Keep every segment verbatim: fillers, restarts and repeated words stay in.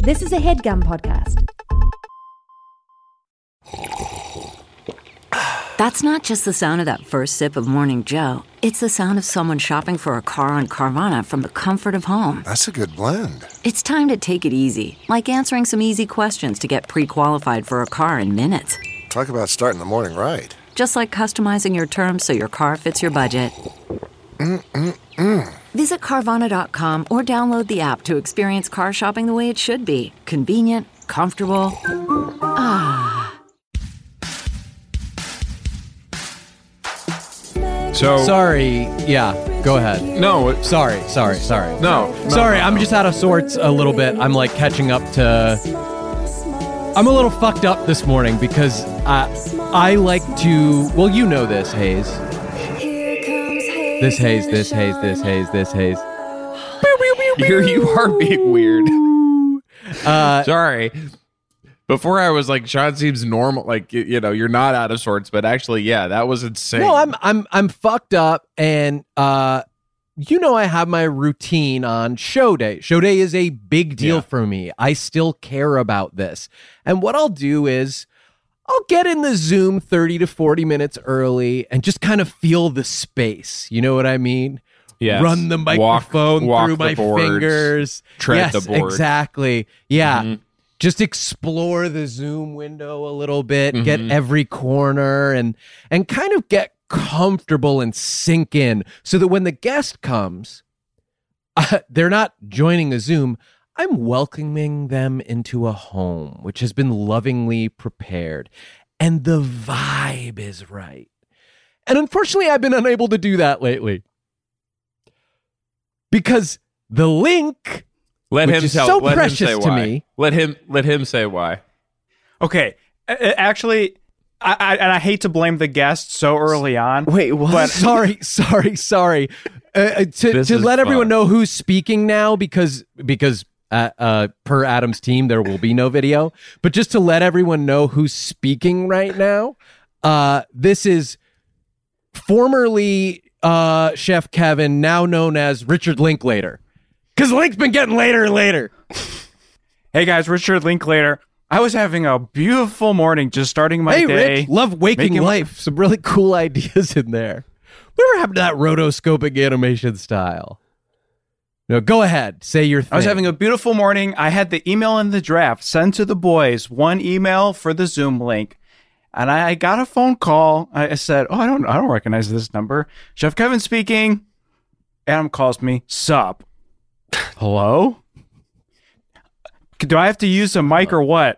This is a HeadGum podcast. That's not just the sound of that first sip of Morning Joe. It's the sound of someone shopping for a car on Carvana from the comfort of home. That's a good blend. It's time to take it easy, like answering some easy questions to get pre-qualified for a car in minutes. Talk about starting the morning right. Just like customizing your terms so your car fits your budget. Mm-mm-mm. Visit Carvana dot com or download the app to experience car shopping the way it should be. Convenient, comfortable. Ah. So sorry, yeah, go ahead. No, it, sorry, sorry, sorry. No, no sorry, no, I'm no. just out of sorts a little bit. I'm like catching up to. I'm a little fucked up this morning because I, I like to. Well, you know this, Hayes. This Hayes, this Hayes, this Hayes, this Hayes. Here you are being weird. Uh, Sorry. Before I was like, Sean seems normal. Like, you, you know, you're not out of sorts, but actually, yeah, that was insane. No, I'm I'm I'm fucked up, and uh, you know, I have my routine on show day. Show day is a big deal Yeah. for me. I still care about this, and what I'll do is I'll get in the Zoom thirty to forty minutes early and just kind of feel the space. You know what I mean? Yes. Run the microphone walk, walk through the my boards, fingers. tread yes, the board. Exactly. Yeah. Mhm. Just explore the Zoom window a little bit, Mhm. get every corner and and kind of get comfortable and sink in so that when the guest comes, uh, they're not joining a Zoom. I'm welcoming them into a home, which has been lovingly prepared. And the vibe is right. And unfortunately, I've been unable to do that lately. Because the link, let which him is tell, so let precious him say to why. me. Let him let him say why. Okay, uh, actually, I, I and I hate to blame the guest so early on. Wait, what? But sorry, sorry, sorry. Uh, to This to is let everyone fun. know who's speaking now, because because uh, uh, per Adam's team there will be no video, but just to let everyone know who's speaking right now. Uh, this is formerly uh, Chef Kevin, now known as Richard Linklater, because Link's been getting later and later. Hey guys, Richard Linklater. I was having a beautiful morning, just starting my hey, day. Rich, love waking making my- life. Some really cool ideas in there. Whatever happened to that rotoscopic animation style? No, go ahead. Say your thing. I was having a beautiful morning. I had the email in the draft. Send to the boys one email for the Zoom link, and I got a phone call. I said, "Oh, I don't, I don't recognize this number." Chef Kevin speaking. Adam calls me. Sup? Hello? Do I have to use a mic or what?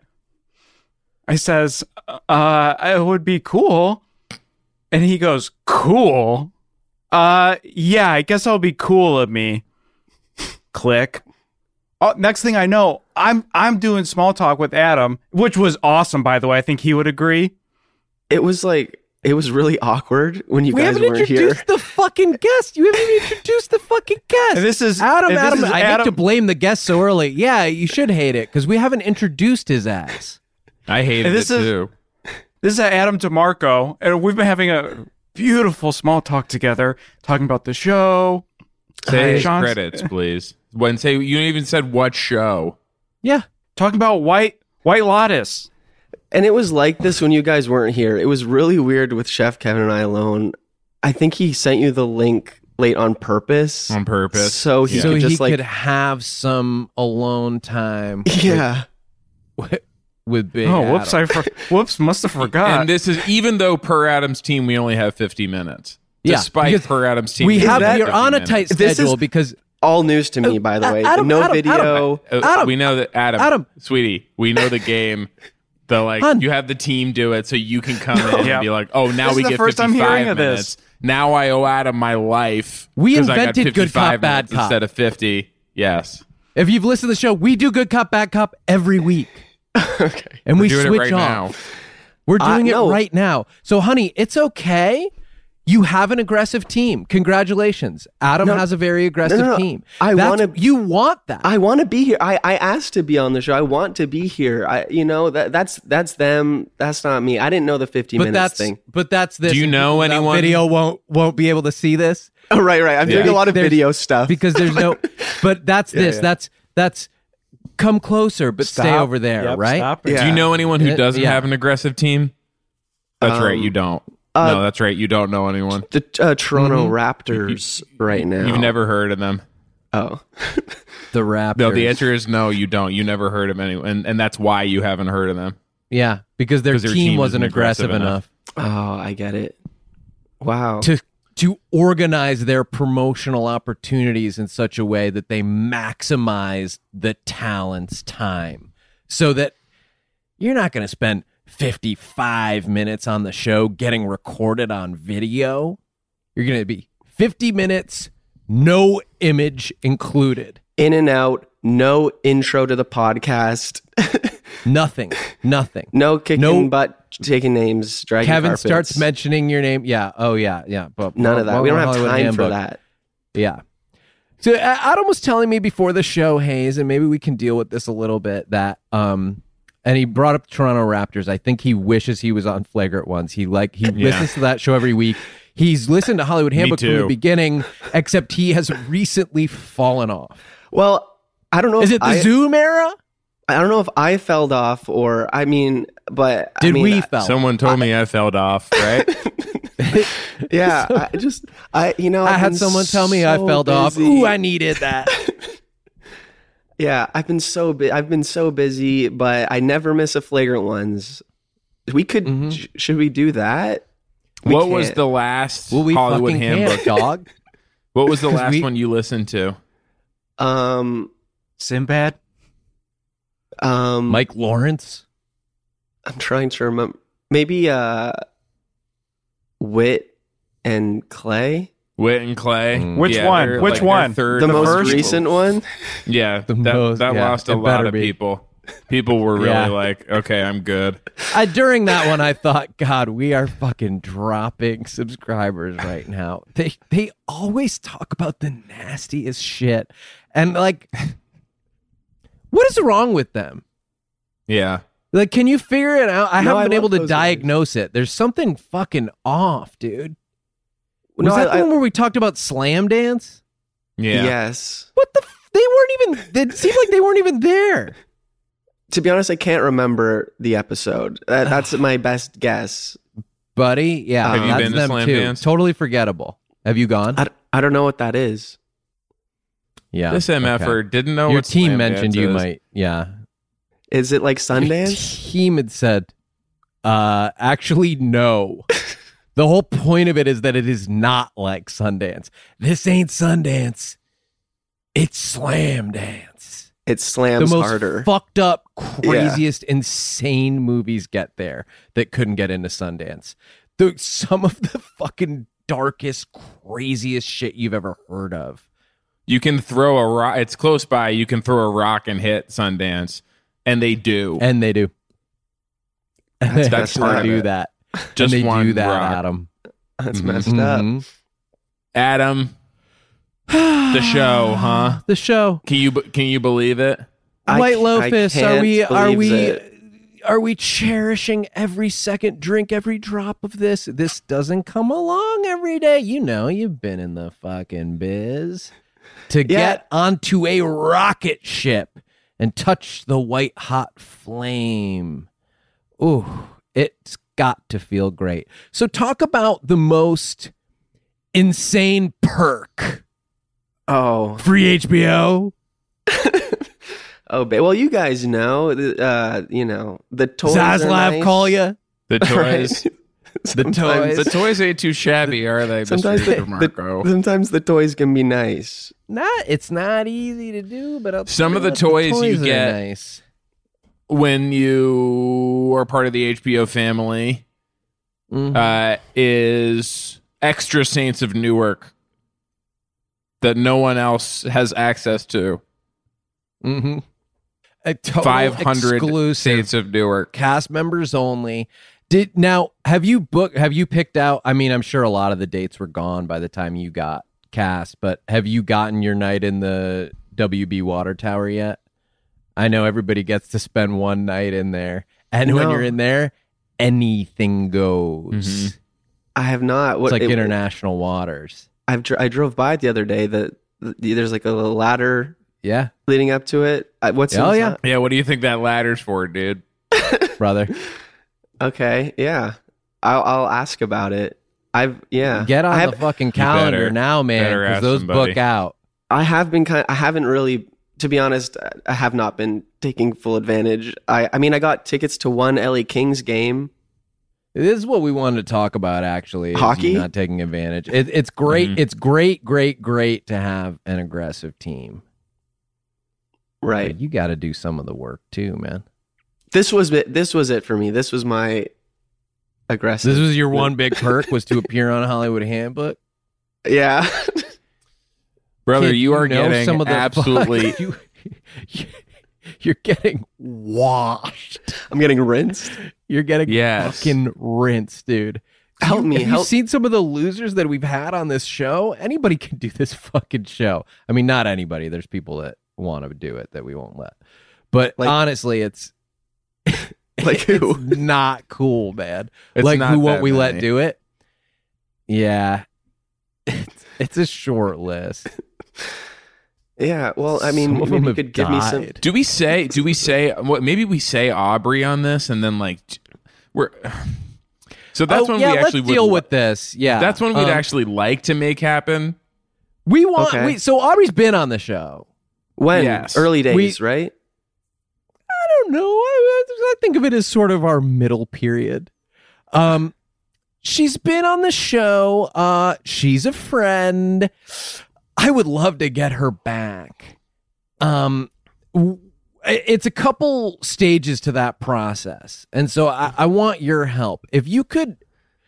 I says, uh, it would be cool. And he goes, cool? Uh, yeah, I guess I'll be cool of me. Click. Oh, next thing I know, I'm I'm doing small talk with Adam, which was awesome, by the way. I think he would agree. It was like, it was really awkward when you we guys haven't weren't introduced here. the fucking guest. You haven't even introduced the fucking guest. And this is Adam. and this Adam, is I Adam- hate to blame the guest so early. Yeah, you should hate it because we haven't introduced his ass. I hated And this it is- too. This is Adam DeMarco, and we've been having a beautiful small talk together, talking about the show. Say his Sean's- credits, please. When say you even said what show? Yeah, talking about White White Lotus. And it was like this when you guys weren't here. It was really weird with Chef Kevin and I alone. I think he sent you the link late on purpose. On purpose. So he so could he just like, could have some alone time. yeah. with, with Big Oh, whoops! Adam. I for- whoops, must have forgot. And this is even though per Adam's team we only have fifty minutes. Yeah, Despite because per Adam's team, we we have that- you're on a tight This schedule is- because All news to me, by the Uh, way. Adam, no Adam, video. Uh, Adam. we know that Adam, Adam. sweetie, we know the game. The like Hun. you have the team do it, so you can come in Yeah. and be like, "Oh, now This we is the get first I'm fifty-five hearing of minutes. this. Now I owe Adam my life. We 'cause I got invented Good Cop, fifty-five Bad minutes Cop. instead of fifty." Yes, if you've listened to the show, we do Good Cop, Bad Cop every week. Okay. And we're we doing switch it right off. now. We're Uh, doing no. it right now. So, honey, it's okay. You have an aggressive team. Congratulations. Adam No. has a very aggressive No, no, no. team. I That's- wanna- You want that. I want to be here. I, I asked to be on the show. I want to be here. I you know that that's that's them. That's not me. I didn't know the fifty but minutes that's thing. but that's this. Do you know People without anyone- Video won't won't be able to see this Oh right, right. I'm doing Yeah. a lot of There's- video stuff because there's no. But that's this. yeah. That's that's come closer, but stay Stop. over there, Yep, right? stop. Yeah. Do you know anyone who Uh, doesn't yeah. have an aggressive team? That's right, Um, you don't. uh, no, that's right, you don't know anyone. The uh, Toronto Mhm. Raptors right now. You've never heard of them. Oh. The Raptors. No, the answer is no, you don't. You never heard of anyone, and, and that's why you haven't heard of them. Yeah, because their 'Cause team, their team wasn't isn't aggressive, aggressive enough. Oh, I get it. Wow. to to organize their promotional opportunities in such a way that they maximize the talent's time, so that you're not going to spend fifty-five minutes on the show getting recorded on video. You're going to be fifty minutes, no image included. In and out, no intro to the podcast, Nothing. Nothing. no kicking No- butt, taking names, dragging Kevin carpets. starts mentioning your name. Yeah. Oh, yeah. Yeah. But None of that. We don't have Hollywood time for Handbook. that. Yeah. So A- Adam was telling me before the show, Hayes, and maybe we can deal with this a little bit, that um and he brought up the Toronto Raptors. I think he wishes he was on Flagrant Ones. He like he Yeah. listens to that show every week. He's listened to Hollywood Handbook from the too. beginning, except he has recently fallen off. Well, I don't know Is if it the I, Zoom era? I don't know if I fell off or I mean, but I Did mean, we I- fell? Someone told me I fell off, right? Yeah, I just I you know I I've had been someone tell me I so fell off. busy. Ooh, I needed that. Yeah, I've been so bu- I've been so busy, but I never miss a Flagrant Ones. We could Mhm. sh- should we do that? We what was can't. the last Well, we Hollywood fucking Handbook? can't, dog. What was the 'Cause last we- one you listened to? um Sinbad. um Mike Lawrence. I'm trying to remember. Maybe uh Wit and Clay? Wit and Clay. Mm. Which Yeah, one? they're Which like their one? Third The The most first- recent one? Yeah, The that, most- that yeah, lost a it lot better of be. people. People were really Yeah. like, okay, I'm good. I, during that one, I thought, God, we are fucking dropping subscribers right now. They they always talk about the nastiest shit, and like, what is wrong with them? Yeah. Like, can you figure it out? I No, haven't I been able love to those diagnose it. There's something fucking off, dude. Was No, that I- the I- one where we talked about Slam Dance? Yeah. Yes. What the? F- they weren't even. It seemed like they weren't even there. To be honest, I can't remember the episode. That, that's my best guess. Buddy, yeah, Have you that's been to them Slam too. Dance? Totally forgettable. Have you gone? I, I don't know what that is. Yeah, This okay. MFer didn't know Your what team Slam mentioned Dance you is. might. Yeah, Is it like Your Sundance? team had said, uh, actually, no. The whole point of it is that it is not like Sundance. This ain't Sundance. It's Slam Dance. It slams The most harder. fucked up, craziest, insane movies get there that couldn't get into Sundance. The, some of the fucking darkest, craziest shit you've ever heard of. You can throw a rock. It's close by. You can throw a rock and hit Sundance, and they do. And they do. And That's they messed actually up. do that. Just and they one do that, rock. Adam. That's Mhm. messed up. Mhm. Adam, the show, huh? The show. Can you can you believe it? I White ca- I Lotus. Are can't we? Are believe we? it. Are we cherishing every second drink, every drop of this? This doesn't come along every day. You know, you've been in the fucking biz to Yeah. get onto a rocket ship and touch the white hot flame. Ooh, it's got to feel great. So, talk about the most insane perk. Oh, Free H B O. oh, ba- well, you guys know, uh, you know, the toys. are Zaslav nice. call you. The toys. The Sometimes- toys. The toys ain't too shabby, are they? Sometimes Mister the, Marco? the, sometimes the toys can be nice. Not, it's not easy to do, but I'll Some tell of the what, toys you are get- nice. When you are part of the H B O family, Mhm. uh, is Extra Saints of Newark that no one else has access to. Mm-hmm. A total Five hundred exclusive Saints of Newark. cast members only. Did now have you booked? Have you picked out? I mean, I'm sure a lot of the dates were gone by the time you got cast, but have you gotten your night in the W B Water Tower yet? I know everybody gets to spend one night in there, and when No. you're in there, anything goes. Mhm. I have not. It's like it- international waters. I've dr- I drove by it the other day. The, the there's like a little ladder Yeah, leading up to it. I- What's Oh, in yeah. that? Yeah, what do you think that ladder's for, dude? brother. Okay, yeah. I'll, I'll ask about it. I've yeah. Get on I have, the fucking calendar better- now, man, better because ask those somebody. book out. I have been kind. I haven't really, to be honest. I have not been taking full advantage. I I mean, I got tickets to one L A Kings game. This is what we wanted to talk about, actually. is Hockey? you not taking advantage. It, it's great. Mhm. It's great, great, great to have an aggressive team. Right. But you got to do some of the work too, man. This was it. This was it for me. This was my aggressive. This was your one big perk was to appear on Hollywood Handbook. yeah. Brother, Kid, you are know getting some of the absolutely... fuck- you, you're getting washed. I'm getting rinsed. You're getting Yes. fucking rinsed, dude. Help You- me, Have help- you seen some of the losers that we've had on this show? Anybody can do this fucking show. I mean, not anybody. There's people that want to do it that we won't let. But Like- honestly, it's Like who? it's not cool, man. It's like not who won't that we let many. do it? Yeah. It's, it's a short list. Yeah. Well, I mean, Some of maybe them you have could give me some. died. Do we say? Do we say? What? Maybe we say Aubrey on this, and then like we're. So that's Oh, when yeah, we actually let's deal would, with this. Yeah. That's when we'd Um, actually like to make happen. We want Okay. we so Aubrey's been on the show. When Yes. early days, We- right? I don't know. I, I think of it as sort of our middle period. Um, she's been on the show. Uh, she's a friend. I would love to get her back. Um, w- it's a couple stages to that process, and so I, I want your help. If you could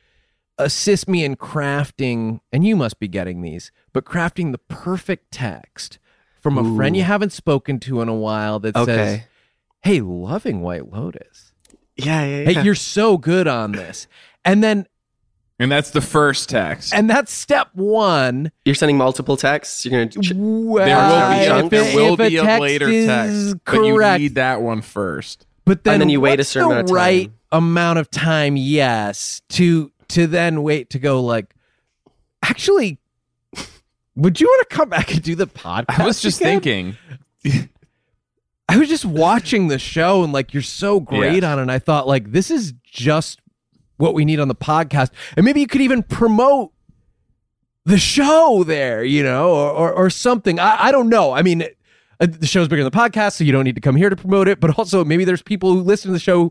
assist me in crafting, and you must be getting these, but crafting the perfect text from a friend you haven't spoken to in a while that says, Okay. "Hey, loving White Lotus. Yeah, yeah, yeah. Hey, you're so good on this." And then, And that's the first text. and that's step one. You're sending multiple texts. You're gonna. Ch- Well, there will be, if a, it- there will if a be a text later is text, but you correct. need that one first. But then, And then you wait a what's certain the amount of time. right amount of time? Yes, to to then wait to go like, actually, would you want to come back and do the podcast? I was just again? thinking. I was just watching the show and like, you're so great Yeah. on it. And I thought like, this is just what we need on the podcast. And maybe you could even promote the show there, you know, or, or, or something. I, I don't know. I mean, uh, the show's bigger than the podcast, so you don't need to come here to promote it. But also maybe there's people who listen to the show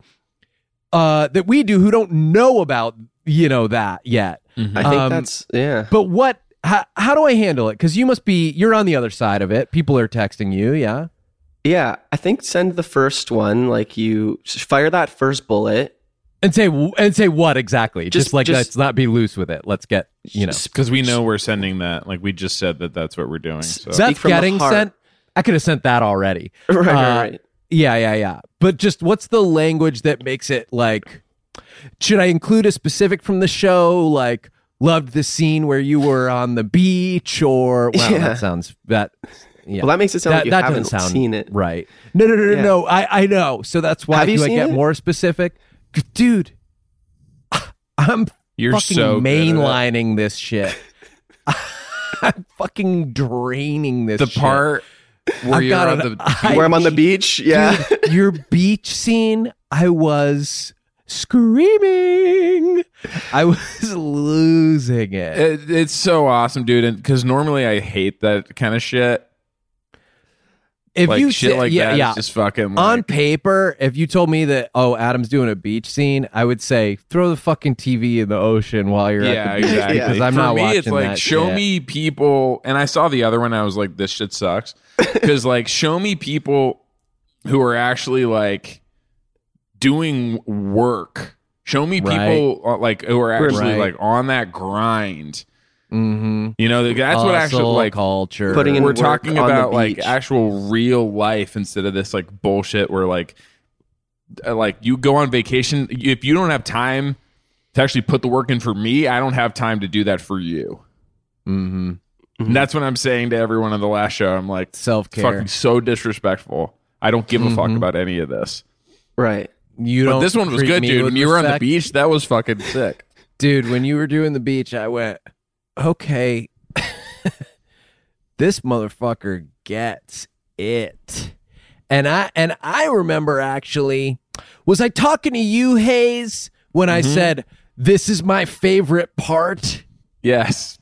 uh, that we do who don't know about, you know, that yet. I think Um, that's yeah. But what, how, how do I handle it? Because you must be, you're on the other side of it. People are texting you. Yeah. Yeah, I think send the first one. Like you s- fire that first bullet. And say and say what exactly? Just, Just- like just- let's not be loose with it. Let's get you know. Because we know we're sending that. Like we just said that that's what we're doing. So. That's from the getting heart. sent. I could have sent that already. Right, Uh, right, right. Yeah, yeah, yeah. But just what's the language that makes it like? Should I include a specific from the show? Like loved the scene where you were on the beach, or well, Yeah. that sounds that. Yeah. Well, that makes it sound like you haven't doesn't sound seen it. right. No, no, no, no, Yeah. no. I, I know. So that's why Have you do I seen get it? more specific, dude? I'm You're fucking so good at it. mainlining this shit. I'm fucking draining this. the shit. part where I've you're got on an the I- Where I'm on the beach. Yeah. Dude, your beach scene, I was screaming. I was losing it. It, it's so awesome, dude. Because normally I hate that kind of shit. If Like you shit said- like yeah, that. is yeah. just fucking. On Like, paper, if you told me that, oh, Adam's doing a beach scene, I would say throw the fucking T V in the ocean while you're yeah, at the beach exactly. because I'm For not me, watching it's like that show shit. me people, and I saw the other one. I was like, this shit sucks. Because like, show me people who are actually like doing work. Show me people uh, like who are actually Right. like on that grind. Mm-hmm. You know, that's what actually Hustle like culture. Putting in we're work talking on the about like beach. actual real life instead of this like bullshit where like uh, like you go on vacation, if you don't have time to actually put the work in for me, I don't have time to do that for you. Mm-hmm. And that's what I'm saying to everyone on the last show. I'm like, Self care. fucking so disrespectful. I don't give a fuck Mhm. about any of this. Right. You But don't this one was treat good, me dude. with When you were on the respect. beach, that was fucking sick. Dude, when you were doing the beach, I went, okay, this motherfucker gets it. And I and I remember actually, was I talking to you, Hayes, when I said this is my favorite part? Yes.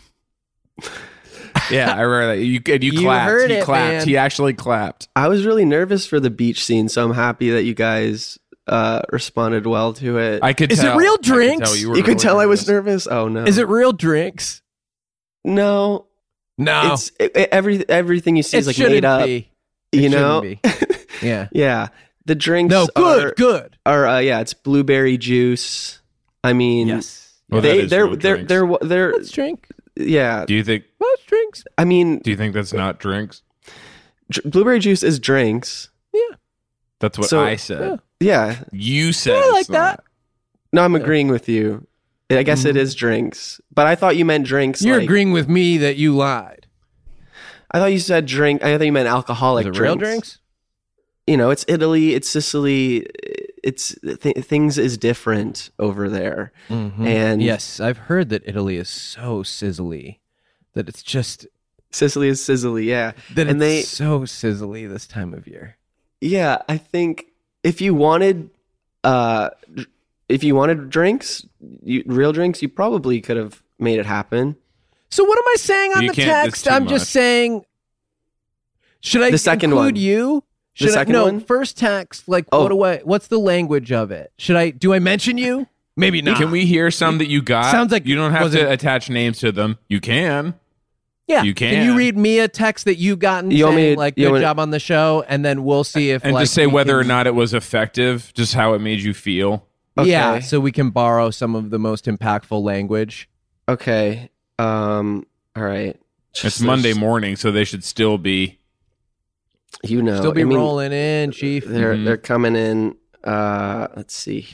Yeah, I remember that. You and you, You clapped. heard he it, clapped. man. He actually clapped. I was really nervous for the beach scene, so I'm happy that you guys uh, responded well to it. I could Is it tell. real I could drinks? tell you were could really tell I was nervous. nervous. Oh no, Is it real drinks? No, No, it's it, it- every everything you see it is like shouldn't made up. be. It You shouldn't know, be. Yeah. yeah. The drinks No, good, are, good. are uh, yeah, it's blueberry juice. I mean, Yes. Well, that they is they're real they're, drinks. they're they're Let's drink. yeah. Do you think? Let's drinks. I mean, Do you think that's not drinks? dr- blueberry juice is drinks. That's what So- I said. Yeah. You said I like it's not. that. No, I'm agreeing with you. I guess it is drinks, but I thought you meant drinks. You're like, agreeing with me that you lied. I thought you said drink. I thought you meant alcoholic Is it drinks. real drinks? You know, it's Italy, it's Sicily, it's th- things is different over there. And Yes, I've heard that Italy is so sizzly that it's just Sicily is Sicily, yeah. that and it's they, so sizzly this time of year. yeah, I think if you wanted, uh, dr- if you wanted drinks, you, real drinks, you probably could have made it happen. So what am I saying on You the can't- it's text? too I'm much. just saying. Should I The second include one. you? Should I, second no, one? first text. Like, Oh. what do I? What's the language of it? Should I? Do I mention you? Maybe not. Can we hear some that you got? Sounds like you don't have wasn't- to attach names to them. You can. Yeah, You Can you can. read me a text that you gotten You want me saying to- like you good want- job on the show, and then we'll see if And like, just say we whether or can- not it was effective, just how it made you feel. Yeah, Okay. so we can borrow some of the most impactful language. Okay. Um. All right. It's Just- Monday there's- morning, so they should still be. You know, Still be I mean, rolling in, Chief. They're Mhm. they're coming in. Uh, let's see.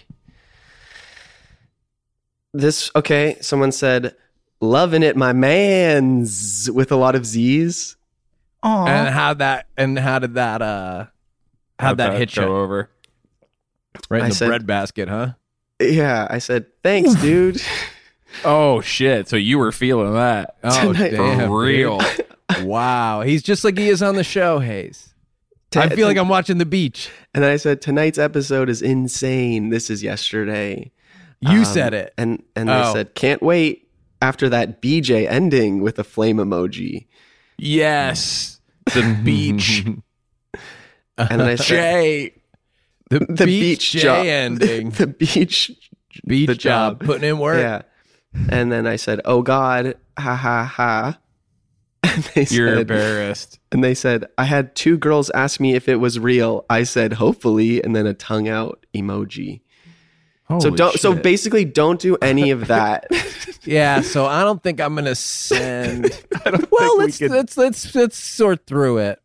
This okay. Someone said, "Loving it, my man's," with a lot of Z's. Aw. And how that and how did that uh how'd that hit go you over? right in I the said- bread basket, huh? Yeah, I said, "Thanks, dude." Oh shit! So you were feeling that Oh Tonight- damn, for real? dude. Wow, he's just like he is on the show, Hayes. I T- feel like I'm watching the beach. And then I said, "Tonight's episode is insane." This is yesterday. You Um, said it. and and they Oh. said, "Can't wait." After that B J ending with a flame emoji, Yes, the beach. and then I said, Jay. The, "The beach, beach, J job, ending. the beach, Beach the job, job. putting in work. Yeah." And then I said, "Oh God, ha ha ha." And they You're said, embarrassed. and they said, "I had two girls ask me if it was real." I said, "Hopefully," and then a tongue out emoji. so Holy don't. So shit. basically, don't do any of that. Yeah, so I don't think I'm gonna send. I don't Well, think we let's could- let's let's let's sort through it.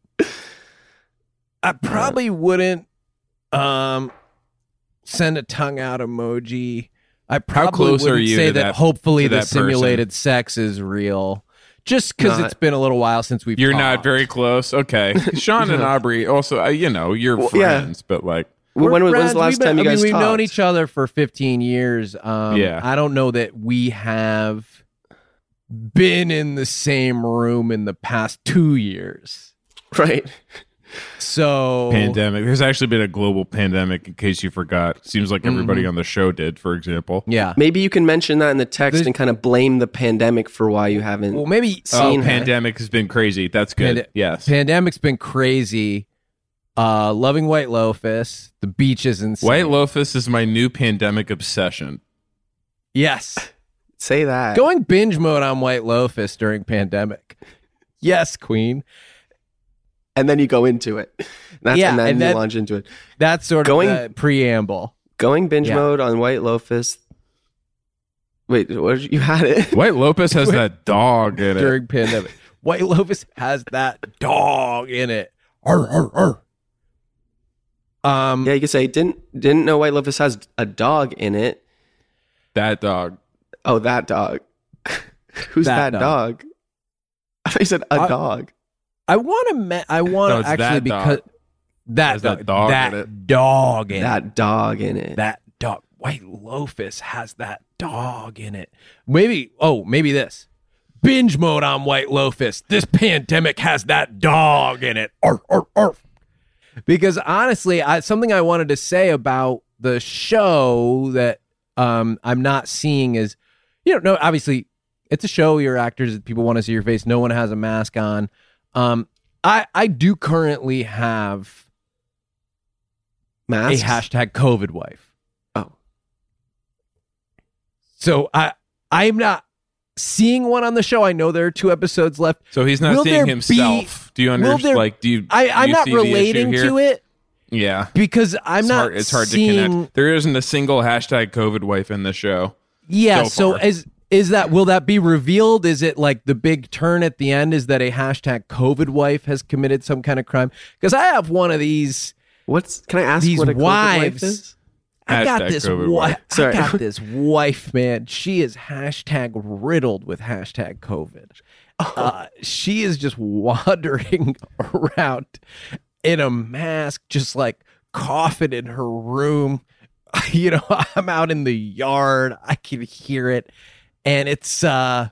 I probably wouldn't um send a tongue out emoji. I probably close are wouldn't you say to that, that- hopefully to the that person? simulated sex is real. Just because Not- it's been a little while since we've You're not talked. very close. Okay, Sean and Aubrey also. uh, You know, you're Well, yeah. friends, but like, when, We're when was friends. the last We've been- time you I guys mean, we've talked? known each other for fifteen years. Um, Yeah. I don't know that we have been in the same room in the past two years. Right. So pandemic. There's actually been a global pandemic. In case you forgot, seems like everybody Mm-hmm. on the show did. For example, yeah. Maybe you can mention that in the text There's- and kind of blame the pandemic for why you haven't. Well, maybe oh, Seen her. pandemic has been crazy. That's good. Pande- yes. Pandemic's been crazy. Uh, loving White Lotus. The beach is insane. White Lotus is my new pandemic obsession. Yes. Say that. Going binge mode on White Lotus during pandemic. Yes, Queen. and then you go into it. That's, Yeah, and then and you then- launch into it. That's sort Going- of the preamble. Going binge Yeah. mode on White Lotus. Wait, what? You had it? White Lotus has that dog in it. During pandemic. White Lotus has that dog in it. Arr, arr, arr. Um, Yeah, you could say didn't didn't know White Lotus has a dog in it. That dog. Oh, that dog. Who's That that, dog. dog? I thought you said a I- dog. I want to. Me- I want No, to it's actually that because dog. that Has that dog, dog that in it. dog in it. That dog in it. That dog. White Lotus has that dog in it. Maybe. Oh, maybe this. binge mode on White Lotus. This pandemic has that dog in it. Arf, arf, arf. Because honestly, I, something I wanted to say about the show that um, I'm not seeing is, you know, no, obviously it's a show. You're actors. People want to see your face. No one has a mask on. Um, I I do currently have Masks? a hashtag COVID wife. Oh, so I I'm not seeing one on the show. I know there are two episodes left. So he's not Will seeing there himself. be- do you will understand? there- Like, do you? I, do I'm you not see the issue relating here? to it Yeah, because I'm it's not. hard. It's hard seeing, to connect. There isn't a single hashtag COVID wife in the show. Yeah. so So, far. is is that will that be revealed? Is it like the big turn at the end? Is that a hashtag COVID wife has committed some kind of crime? Because I have one of these. what's? Can I ask These what a COVID wife wives- is? I got Hashtag this COVID wife. wife. I Sorry. got this wife, man. She is hashtag riddled with hashtag COVID. Uh, she is just wandering around in a mask, just like coughing in her room. You know, I'm out in the yard. I can hear it. And it's uh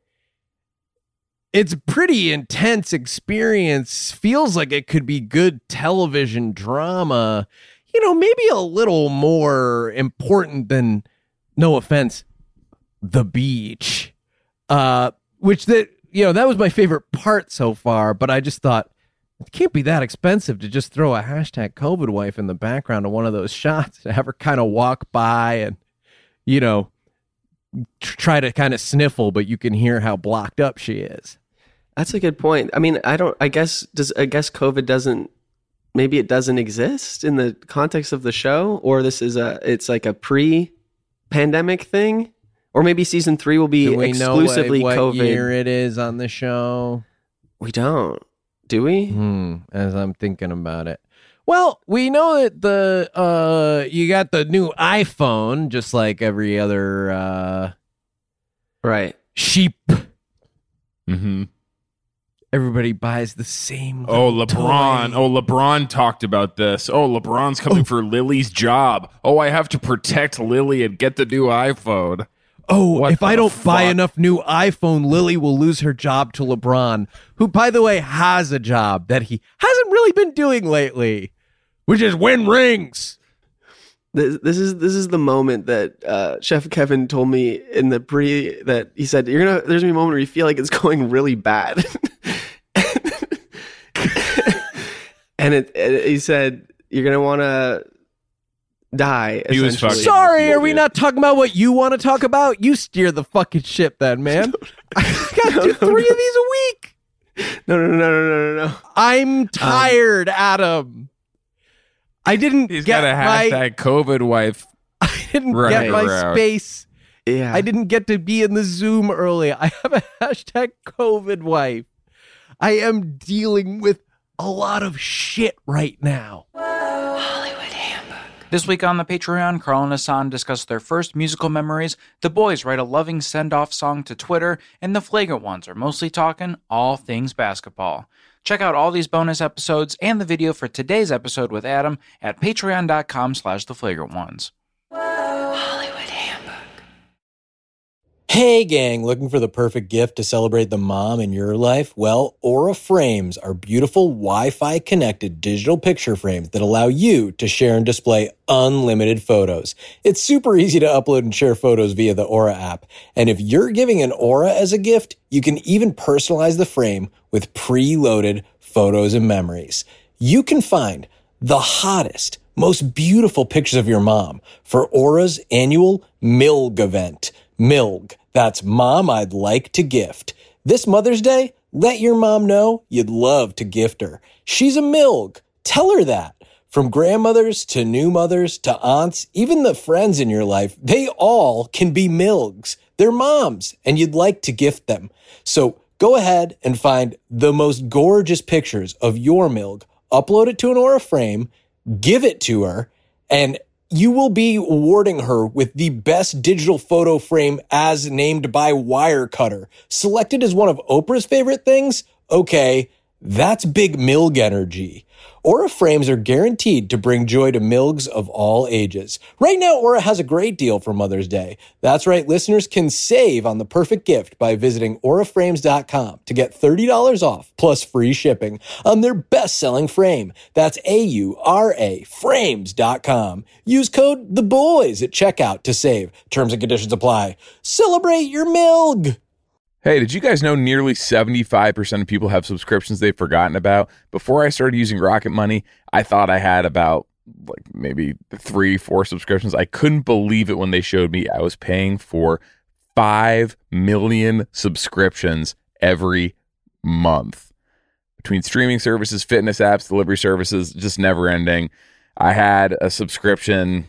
it's a pretty intense experience. Feels like it could be good television drama. You know, maybe a little more important than, no offense, The Beach. Uh, which that, you know, that was my favorite part so far, but I just thought it can't be that expensive to just throw a hashtag COVID wife in the background of one of those shots to have her kind of walk by and, you know, tr- try to kind of sniffle, but you can hear how blocked up she is. That's a good point. I mean, I don't. I guess does. I guess COVID doesn't. Maybe it doesn't exist in the context of the show, or this is a. It's like a pre-pandemic thing, or maybe season three will be Do we exclusively know what, what COVID. year it is on the show? We don't. Do we? Hmm, as I'm thinking about it. Well, we know that the uh you got the new iPhone, just like every other uh Right. sheep. Mm-hmm. Everybody buys the same. Oh, little LeBron. toy. Oh, LeBron talked about this. Oh, LeBron's coming for Lily's job. Oh, I have to protect Lily and get the new iPhone. Oh, What if I the don't buy fuck? enough new iPhone, Lily will lose her job to LeBron, who, by the way, has a job that he hasn't really been doing lately, which is win rings. This, this is this is the moment that uh, Chef Kevin told me in the pre that he said you're gonna. There's gonna be a moment where you feel like it's going really bad, and it, it. He said you're gonna want to die. He was essentially. fucking- Sorry, are we Yeah. not talking about what you want to talk about? You steer the fucking ship then, man. I got two, three of these a week. No, no, no, no, no, no, no. I'm tired, Adam. I didn't He's get got a my hashtag COVID wife. I didn't Right get my around. space. Yeah, I didn't get to be in the Zoom early. I have a hashtag COVID wife. I am dealing with a lot of shit right now. This week on the Patreon, Carl and Hassan discuss their first musical memories, the boys write a loving send-off song to Twitter, and the Flagrant Ones are mostly talking all things basketball. Check out all these bonus episodes and the video for today's episode with Adam at patreon.com slash the Flagrant Ones. Hey gang, looking for the perfect gift to celebrate the mom in your life? Well, Aura Frames are beautiful Wi-Fi connected digital picture frames that allow you to share and display unlimited photos. It's super easy to upload and share photos via the Aura app. And if you're giving an Aura as a gift, you can even personalize the frame with preloaded photos and memories. You can find the hottest, most beautiful pictures of your mom for Aura's annual M I L G event. M I L G. That's Mom I'd Like to Gift. This Mother's Day, let your mom know you'd love to gift her. She's a M I L G. Tell her that. From grandmothers to new mothers to aunts, even the friends in your life, they all can be M I L Gs. They're moms, and you'd like to gift them. So go ahead and find the most gorgeous pictures of your M I L G, upload it to an Aura frame, give it to her, and you will be awarding her with the best digital photo frame as named by Wirecutter. Selected as one of Oprah's favorite things? Okay, That's big milk energy. Aura frames are guaranteed to bring joy to milgs of all ages. Right now, Aura has a great deal for Mother's Day. That's right, listeners can save on the perfect gift by visiting aura frames dot com to get thirty dollars off plus free shipping on their best-selling frame. That's A U R A frames dot com. Use code THEBOYS at checkout to save. Terms and conditions apply. Celebrate your milk! Hey, did you guys know nearly seventy-five percent of people have subscriptions they've forgotten about? Before I started using Rocket Money, I thought I had about like maybe three, four subscriptions. I couldn't believe it when they showed me I was paying for five million subscriptions every month. Between streaming services, fitness apps, delivery services, just never ending. I had a subscription.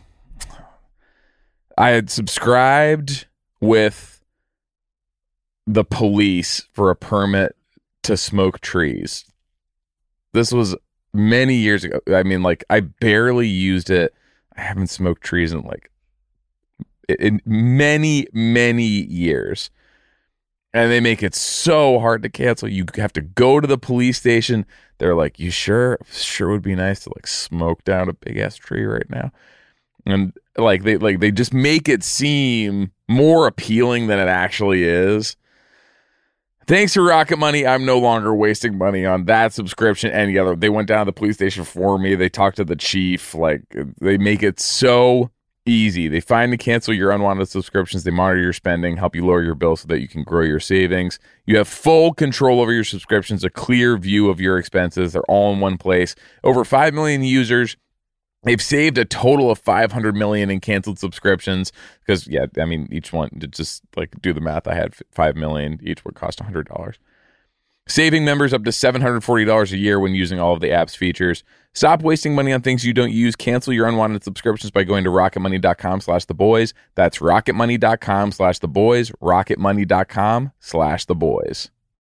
I had subscribed with the police for a permit to smoke trees. This was many years ago. I mean, like, I barely used it. I haven't smoked trees in like in many, many years. And they make it so hard to cancel. You have to go to the police station. They're like, you sure? Sure would be nice to like smoke down a big ass tree right now. And like they like they just make it seem more appealing than it actually is. Thanks to Rocket Money, I'm no longer wasting money on that subscription. Any other, they went down to the police station for me. They talked to the chief. Like, they make it so easy. They find and cancel your unwanted subscriptions. They monitor your spending, help you lower your bill so that you can grow your savings. You have full control over your subscriptions, a clear view of your expenses. They're all in one place. Over five million users. They've saved a total of five hundred million in canceled subscriptions because, yeah, I mean, each one, to just like do the math, I had five million. Each would cost one hundred dollars. Saving members up to seven hundred forty dollars a year when using all of the app's features. Stop wasting money on things you don't use. Cancel your unwanted subscriptions by going to rocketmoney.com slash the boys. That's rocketmoney.com slash the boys. rocketmoney.com slash the boys.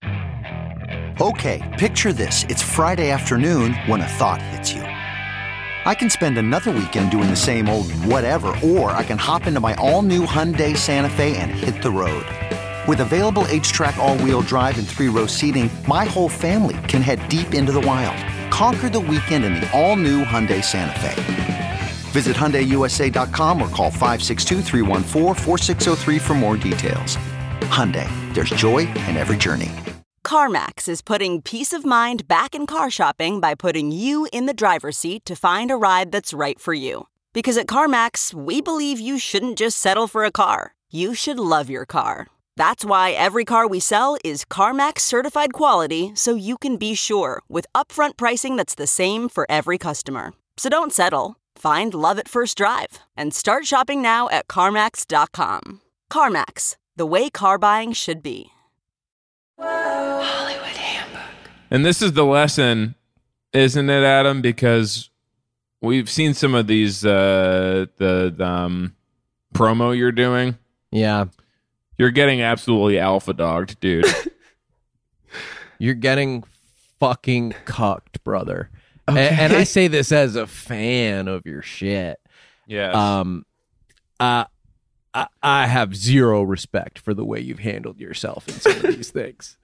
Okay, picture this. It's Friday afternoon when a thought hits you. I can spend another weekend doing the same old whatever, or I can hop into my all-new Hyundai Santa Fe and hit the road. With available H-Track all-wheel drive and three-row seating, my whole family can head deep into the wild. Conquer the weekend in the all-new Hyundai Santa Fe. Visit Hyundai U S A dot com or call five six two, three one four, four six zero three for more details. Hyundai, there's joy in every journey. CarMax is putting peace of mind back in car shopping by putting you in the driver's seat to find a ride that's right for you. Because at CarMax, we believe you shouldn't just settle for a car. You should love your car. That's why every car we sell is CarMax certified quality, so you can be sure with upfront pricing that's the same for every customer. So don't settle. Find love at first drive and start shopping now at CarMax dot com. CarMax, the way car buying should be. Hollywood Handbook. And this is the lesson, isn't it, Adam? Because we've seen some of these, uh, the, the um, promo you're doing. Yeah. You're getting absolutely alpha dogged, dude. You're getting fucking cucked, brother. Okay. And, and I say this as a fan of your shit. Yes. Um, uh, I, I have zero respect for the way you've handled yourself in some of these things.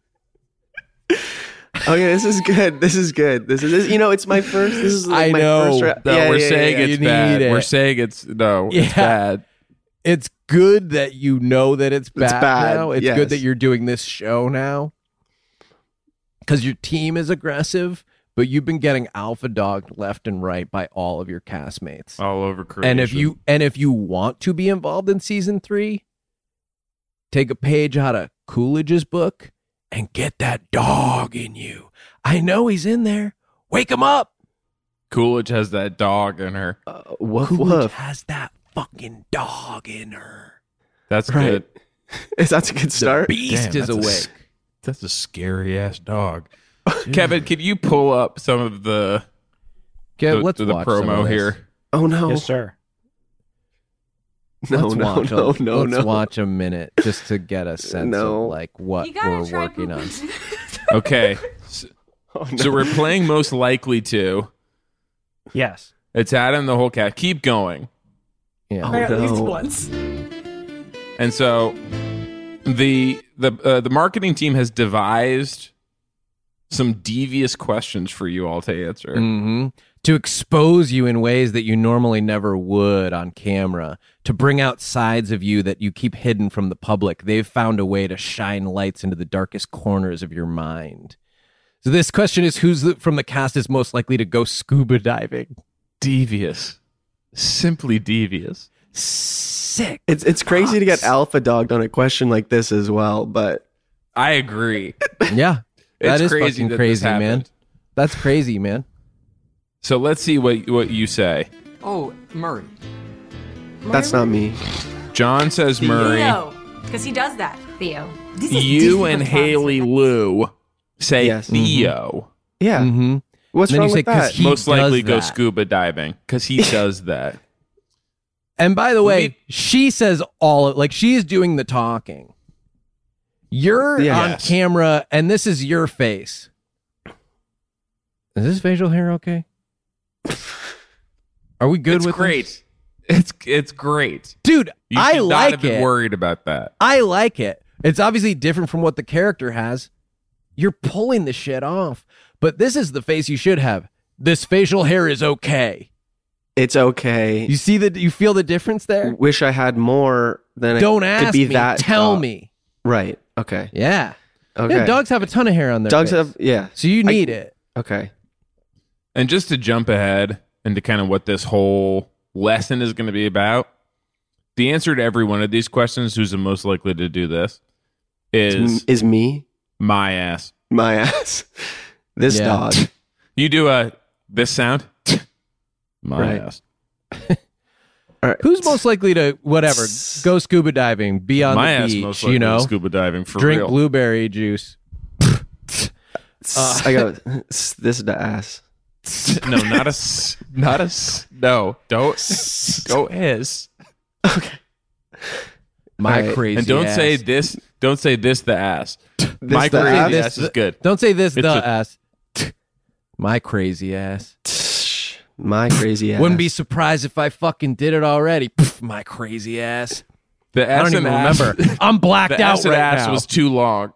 Okay, this is good. This is good. This is, this, you know, it's my first. This is like I my know. first. Ra- No, yeah, we're yeah, saying yeah, it's You bad. need it. We're saying it's no, Yeah. it's bad. It's good that you know that it's bad, It's bad, now. It's yes. good that you're doing this show now. Because your team is aggressive, but you've been getting alpha dogged left and right by all of your castmates. All over creation. And if you and if you want to be involved in season three, take a page out of Coolidge's book and get that dog in you. I know he's in there. Wake him up. Coolidge has that dog in her. Uh, woof Coolidge woof. has that fucking dog in her. That's Right. good. Is that a good start? Beast Damn, is that's a awake. s- That's a scary ass dog. Kevin, can you pull up some of the Okay, the, let's the watch some promo of this. here? Oh no! Yes, sir. No, let's no, watch no, a, no, let's no. watch a minute just to get a sense No. of like what You gotta we're try working on. pooping. Okay. So, Oh, no. so we're playing most likely to. Yes. It's Adam the whole cat. Keep going. Yeah. Oh, At least no. once. And so the the uh, the marketing team has devised some devious questions for you all to answer. Mm-hmm. To expose you in ways that you normally never would on camera, to bring out sides of you that you keep hidden from the public. They've found a way to shine lights into the darkest corners of your mind. So this question is, who's the, from the cast is most likely to go scuba diving? Devious. Simply devious. Sick. It's it's crazy to get alpha dogged on a question like this as well, but I agree. Yeah. That It's is crazy fucking that this crazy, man. happened. That's crazy, man. So let's see what what you say. Oh, Murray. that's not me. John says Murray. Theo, because he does that. Theo. This is You this and is Haley Lou say Yes. Theo. Yeah. Mm-hmm. What's Then wrong you say, with 'cause that? he Most likely does go that. scuba diving because he does that. And by the way, Me- she says all like she's doing the talking. You're Yeah. on Yes. camera, and this is your face. Is this facial hair okay? Are we good It's with great. this? It's it's great. Dude? You I should not like have been it. worried about that. I like it. It's obviously different from what the character has. You're pulling the shit off, but this is the face you should have. This facial hair is okay. It's okay. You see that? You feel the difference there? Wish I had more than it Don't could ask be me. that. Tell dog. me. Right. Okay. Yeah. Okay. Yeah, dogs have a ton of hair on their Dogs face. have yeah. So you I- need it. Okay. And just to jump ahead into kind of what this whole lesson is going to be about, the answer to every one of these questions, who's the most likely to do this, is Is me my ass. my ass. This Yeah. dog. You do a this sound, my Right. ass. All right. Who's most likely to whatever go scuba diving, be on My the ass beach, most likely you know, to scuba diving for drink real. blueberry juice. I go. This is the ass. no, not a s- not a s- no. Don't go is. My Right. crazy And don't ass. say this. Don't say this the ass. My the crazy ass? ass is good. Don't say this It's the a- ass. My crazy ass. My crazy ass. Wouldn't be surprised if I fucking did it already. Pff, my crazy ass. The I S don't and even ass, remember. I'm blacked The out S and right ass now. was too long.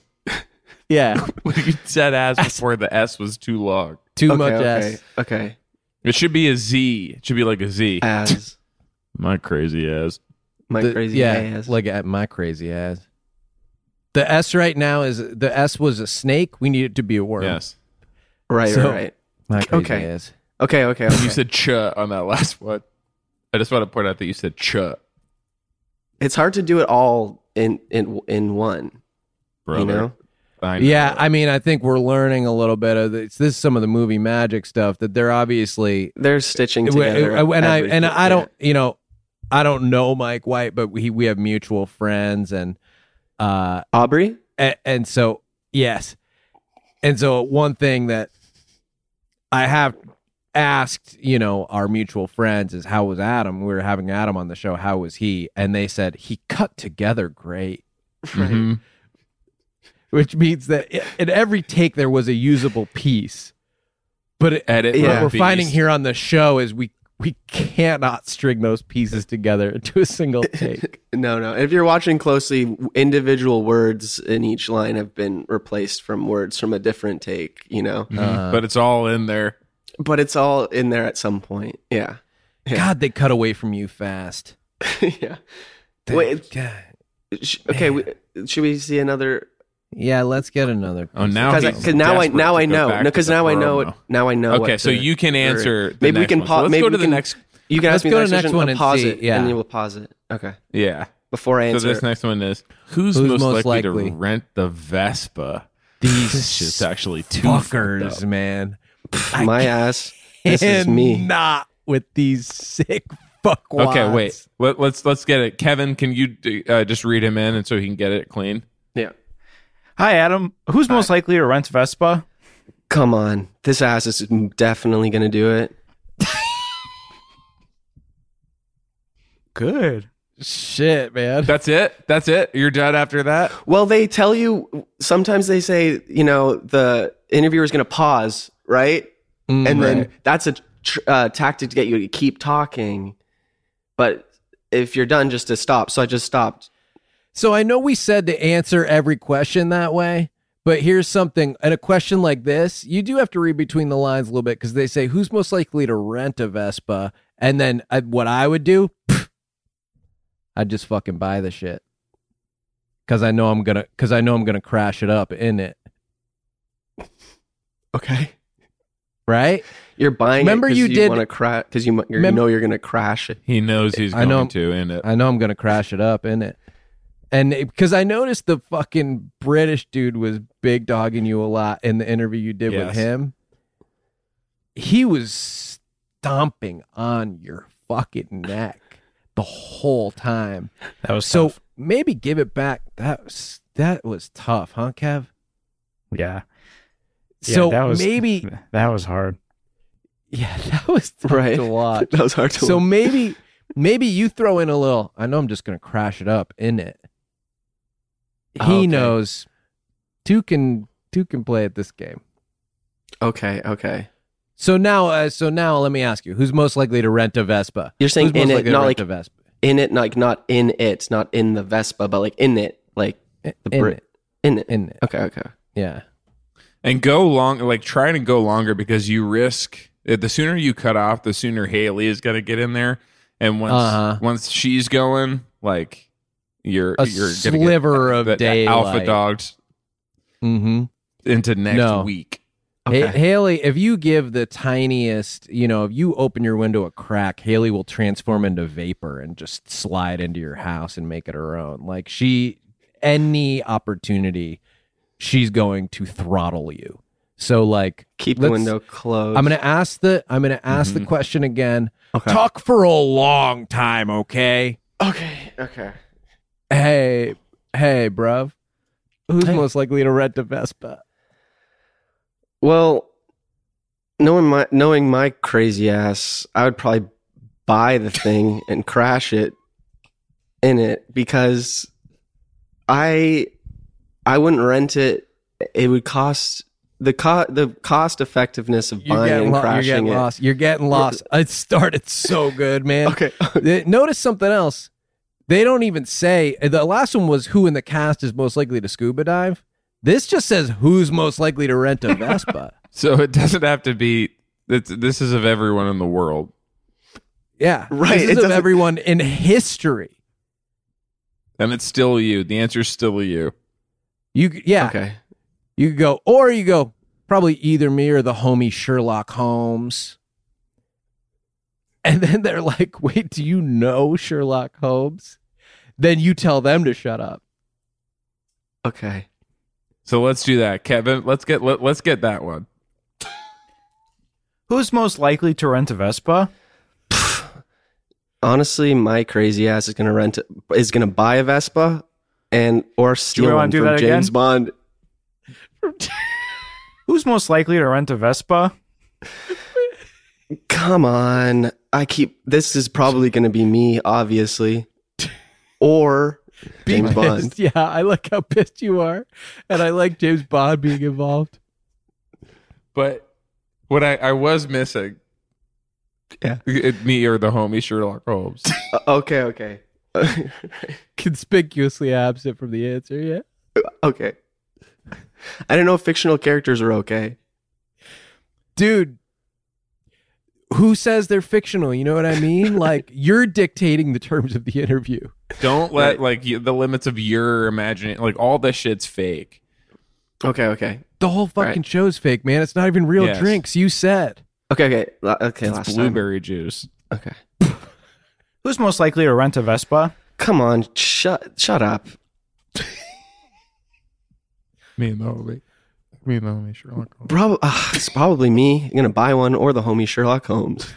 yeah, You said ass before the S was too long. too okay, much okay. ass. Okay. It should be a Z. It should be like a Z. Ass. My crazy ass. My The- crazy yeah, ass. like at my crazy ass. The S right now is the S was a snake. We need it to be a worm. Yes. right, so- right, right. My crazy Okay. ass. Okay, okay, okay. You said ch on that last one. I just want to point out that you said ch. It's hard to do it all in in in one. Brother. You know? I know. Yeah, I mean, I think we're learning a little bit of this. This is some of the movie magic stuff that they're obviously They're stitching and together. I and I, everything, and I yeah. don't, you know, I don't know Mike White, but we we have mutual friends, and uh, Aubrey? and, and so yes, and so one thing that I have asked, you know, our mutual friends is how was Adam? We were having Adam on the show. How was he? And they said he cut together great. Mhm. Which means that i- in every take there was a usable piece. But it, Edit. Yeah. what we're piece. finding here on the show is we we cannot string those pieces together into a single take. No, no. If you're watching closely, individual words in each line have been replaced from words from a different take, you know? Mhm. Uh, but it's all in there. But it's all in there at some point. Yeah. Yeah. God, they cut away from you fast. yeah. They- Wait, God. sh- okay, we, should we see another? Yeah, let's get another. Oh, now Because he's because now I desperate now to I go know back no to because the now I know promo. what now I know. Okay, what so to- you can or- answer the maybe we next can one. So pause. let's maybe go we to the can, next- You can Let's ask me go the to next, the next question, one I'll and pause see, it, yeah. and you will pause it. Okay, Yeah. before I So answer. this next one is who's, Who's most, most likely, likely? to rent the Vespa? These This shit's actually too fucked fuckers, up. man. my ass. This is me. Not with these sick fuckwads. Okay, wait. Let, let's let's get it. Kevin, can you uh, just read him in and so he can get it clean? Yeah. Hi, Adam. Who's most likely to rent Vespa? Come on, this ass is definitely gonna do it. Good. Shit, man. That's it. That's it. You're done after that. Well, they tell you sometimes they say, you know, the interviewer is going to pause, right? Mm, and then right. that's a tr- uh, tactic to get you to keep talking. But if you're done, just to stop. So I just stopped. So I know we said to answer every question that way, But here's something, and a question like this, you do have to read between the lines a little bit because they say, who's most likely to rent a Vespa? And then uh, what I would do, pff, I'd just fucking buy the shit. Because I know I'm gonna, because I know I'm gonna crash it up in it. Okay. Right? You're buying Remember it because you you, did- want to crash, because you, mu- you Remember- know you're going to crash it. He knows he's I going know- to in it. I know I'm gonna crash it up in it. And because I noticed the fucking British dude was big dogging you a lot in the interview you did Yes. with him. He was stomping on your fucking neck the whole time. That was So tough. maybe give it back. That was that was tough, huh, Kev? Yeah. So yeah, that was, maybe that was hard. yeah, that was tough Right. to watch. That was hard to So watch. maybe maybe you throw in a little. I know I'm just gonna crash it up in it. He Oh, okay. knows two can two can play at this game. Okay, okay. So now, uh, so now, let me ask you: who's most likely to rent a Vespa? You're saying Who's most in it, likely to not rent like a Vespa? in it, like not in it, not in the Vespa, but like in it, like the in Brit. it. In it. In it. Okay, okay. Yeah. And go long, like trying to go longer because you risk uh, the sooner you cut off, the sooner Haley is going to get in there. And once Uh-huh. once she's going, like you're A you're sliver gonna of get the, the alpha daylight. dogs Mm-hmm. into next No. week. Okay. Haley, if you give the tiniest, you know, if you open your window a crack, Haley will transform into vapor and just slide into your house and make it her own. Like she, any opportunity, she's going to throttle you. So like, Keep the let's- window closed. I'm gonna ask the I'm gonna ask Mm-hmm. the question again. Okay. Talk for a long time, okay? Okay, okay. Hey, hey, bruv. Who's most likely to rent a Vespa? Well, knowing my knowing my crazy ass, I would probably buy the thing and crash it in it because I I wouldn't rent it. It would cost the co- the cost effectiveness of You're buying getting, and lo- you're crashing getting it. lost. You're getting lost. It started so good, man. Okay. Uh, Notice something else. They don't even say the last one was who in the cast is most likely to scuba dive. This just says who's most likely to rent a Vespa. So it doesn't have to be. It's, this is of everyone in the world. Yeah, Right, This it is of doesn't- everyone in history. And it's still you. The answer is still you. You yeah. Okay. You could go, or you go, probably either me or the homie Sherlock Holmes. And then they're like, wait, do you know Sherlock Holmes? Then you tell them to shut up. Okay. So let's do that, Kevin. Let's get let, let's get that one. Who's most likely to rent a Vespa? Honestly, my crazy ass is gonna rent is gonna buy a Vespa and or steal wanna one do from that James again? Bond. Who's most likely to rent a Vespa? Come on. I keep this is probably gonna be me, obviously. Or James Bond. Pissed. Yeah, I like how pissed you are. And I like James Bond being involved. But what I, I was missing, Yeah. it, me or the homie Sherlock Holmes. Uh, okay, okay. Conspicuously absent from the answer, yeah. Okay. I don't know if fictional characters are okay. Dude, who says they're fictional? You know what I mean? Like, you're dictating the terms of the interview. Don't let Right. like you, the limits of your imagination. Like all this shit's fake. Okay, okay. The whole fucking Right. show's fake, man. It's not even real Yes. drinks. You said. Okay, okay. La- Okay, It's last blueberry juice. time. Okay. Who's most likely to rent a Vespa? Come on, shut shut up. Me and the homie. Me and the homie Sherlock Holmes. Probably uh, it's probably me. I'm gonna buy one or the homie Sherlock Holmes.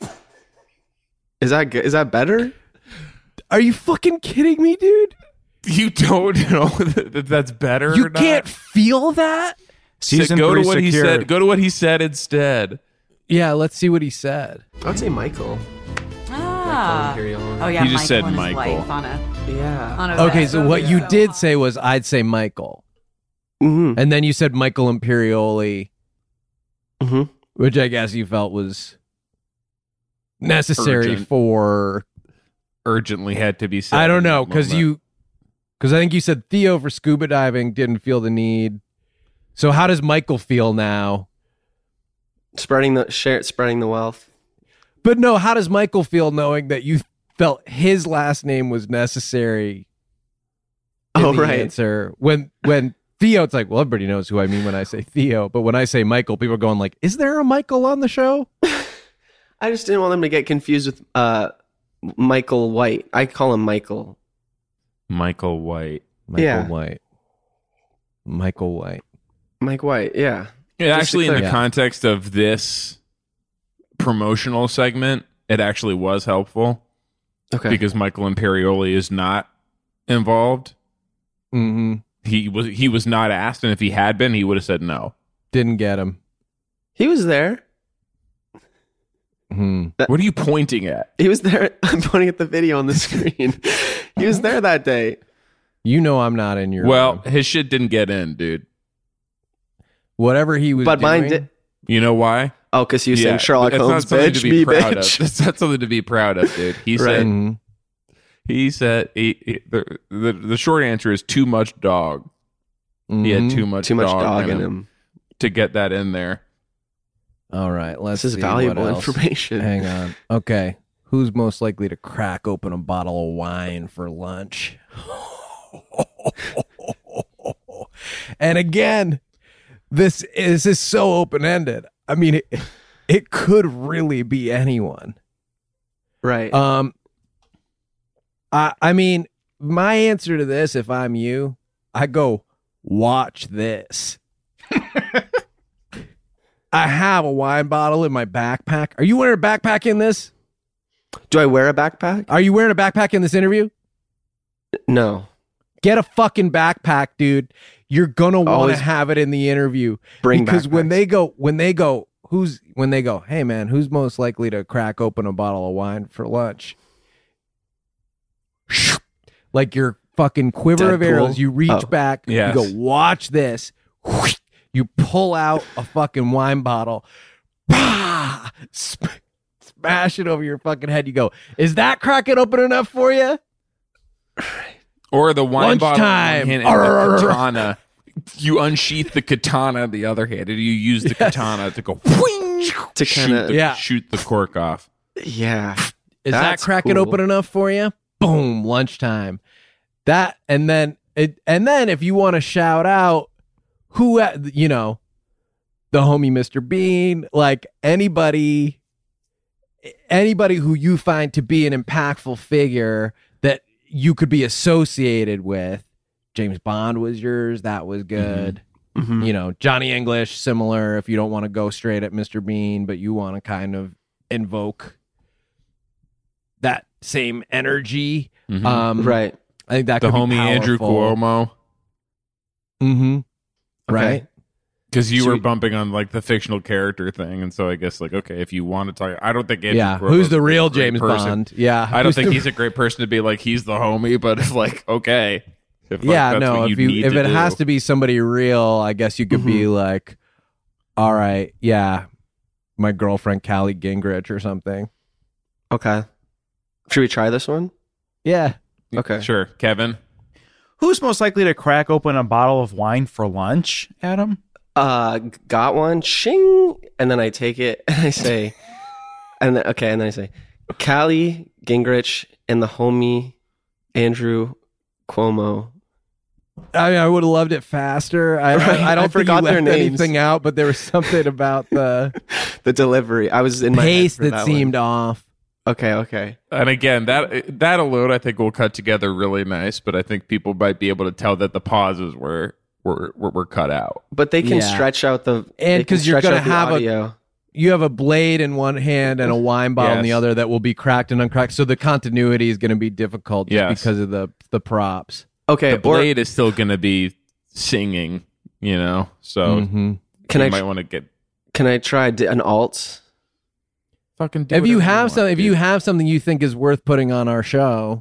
Is that good? Is that better? Are you fucking kidding me, dude? You don't know that that's better. You or not? can't feel that? So Season go three to what he secured. said. Go to what he said instead. Yeah, let's see what he said. I would say Michael. Ah. Imperial. Oh yeah, You just Michael said and his Michael. wife on a, Yeah. on a Okay, Vespa. so what you So did hot. say was I'd say Michael. Mm-hmm. And then you said Michael Imperioli, Mm-hmm. which I guess you felt was necessary Urgent. for Urgently had to be said. I don't in know, that because moment. you because I think you said Theo for scuba diving didn't feel the need. So how does Michael feel now? Spreading the share, spreading the wealth. But no, how does Michael feel knowing that you felt his last name was necessary? in Oh, the right. Answer when when Theo, it's like, well, everybody knows who I mean when I say Theo, but when I say Michael, people are going like, is there a Michael on the show? I just didn't want them to get confused with uh, Michael White. I call him Michael. Michael White. Michael Yeah. White. Michael White. Mike White, yeah. Yeah, Just actually, to in the clear- context of this promotional segment, it actually was helpful Okay. because Michael Imperioli is not involved. Mm-hmm. He was he was not asked, and if he had been, he would have said no. Didn't get him. He was there. Hmm. What are you pointing at? He was there. I'm pointing at the video on the screen. He was there that day. You know I'm not in your Well, room. his shit didn't get in, dude. Whatever he was But doing. mine did. You know why? Oh, because you Yeah, saying Sherlock that's Holmes, not something bitch, to be me, proud bitch. of. That's not something to be proud of, dude. He Right. said. Mhm. He said. He, he- the, the the short answer is too much dog. He had Mhm. too much Too much dog, dog in in him, him. to get that in there. All right, let's This is see valuable what else. information. Hang on. Okay. Who's most likely to crack open a bottle of wine for lunch? And again, this is, this is so open-ended. I mean, it, it could really be anyone. Right. Um, I I mean, my answer to this, if I'm you, I go watch this. I have a wine bottle in my backpack. Are you wearing a backpack in this? Do I wear a backpack? Are you wearing a backpack in this interview? No. Get a fucking backpack, dude. You're gonna want to Always have it in the interview bring because when backpacks. they go, when they go, who's when they go, hey man, who's most likely to crack open a bottle of wine for lunch? Like your fucking quiver of Deadpool? arrows, you reach Oh. back, Yes. you go, watch this. You pull out a fucking wine bottle, bah, sm- smash it over your fucking head. You go, is that cracking open enough for you? Or the wine bottle in Lunchtime. one hand and the katana. You unsheath the katana in the other hand, and you use the katana to go whoosh, To shoot, kinda- the, Yeah. shoot the cork off. Yeah. Is that That's cracking cool. open enough for you? Boom, lunchtime. That and then it and then if you want to shout out who uh, you know, the homie Mister Bean, like anybody anybody who you find to be an impactful figure that you could be associated with. James Bond was yours, that was good. Mhm. You know, Johnny English, similar if you don't want to go straight at Mister Bean, but you want to kind of invoke that same energy. Mhm. Um, Right. I think that The could be homie Andrew powerful. Cuomo. Mm-hmm. Okay. Right. Because you So were we- bumping on like the fictional character thing, and so I guess like okay, if you want to talk, I don't think Andrew Yeah. Cuomo's Who's a the real great James person. Bond? Yeah. I don't Who's think the- he's a great person to be like he's the homie, but if like okay, if like, yeah. that's No. what If you you need if to it do. has to be somebody real, I guess you could be Mm-hmm. like, all right, yeah, my girlfriend Callie Gingrich or something. Okay. Should we try this one? Yeah. Okay. Sure, Kevin. Who's most likely to crack open a bottle of wine for lunch, Adam? Uh, got one, shing, and then I take it and I say, and then, okay, and then I say, Callie Gingrich and the homie Andrew Cuomo. I mean, I would have loved it faster. I, Right. I, I don't I think forgot you their left names. anything out, but there was something about the The delivery. I was in my head pace for that, seemed one. off. Okay, okay. And again, that that alone, I think will cut together really nice. But I think people might be able to tell that the pauses were were were, were cut out. But they can Yeah. stretch out the And they can 'cause you're stretch gonna out the have a- audio. You have a blade in one hand and a wine bottle in the Yes. other that will be cracked and uncracked. So the continuity is going to be difficult just Yes. because of the the props. Okay, The blade is still going to be singing, you know. So Mhm. Can you I might want to get can I try di- an alt? fucking. Do If you whatever have want, some, if dude. you have something you think is worth putting on our show,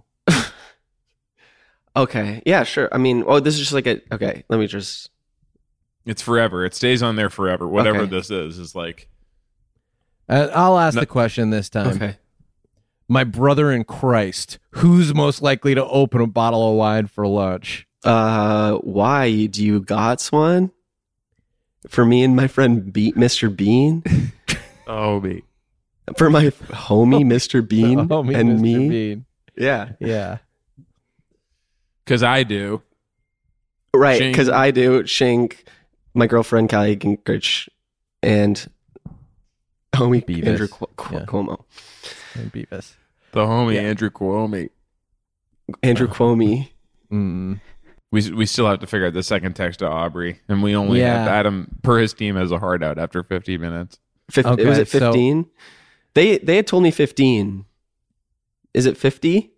Okay, yeah, sure. I mean, oh, this is just like a okay. Let me just it's forever. It stays on there forever. Whatever Okay. this is is like. uh, I'll ask No- the question this time. okay. My brother in Christ, who's most likely to open a bottle of wine for lunch? Uh, why do you got one? For me and my friend Be- Mister Bean. Oh, me. For my homie Mister Bean Homie and Mister me. Bean. Yeah. Yeah. Because I do. Right, Shink. because I do. Shink, my girlfriend Callie Gingrich, and homie Beavis. Andrew Cu- Cu- Yeah. Cuomo. And Beavis. The homie Yeah. Andrew Cuomo. Andrew Cuomo. Mm. We we still have to figure out the second text to Aubrey, and we only Yeah. have Adam per his team has a hard out after fifty minutes. Fif- Okay, was it so- fifteen? they they had told me fifteen. Is it fifty?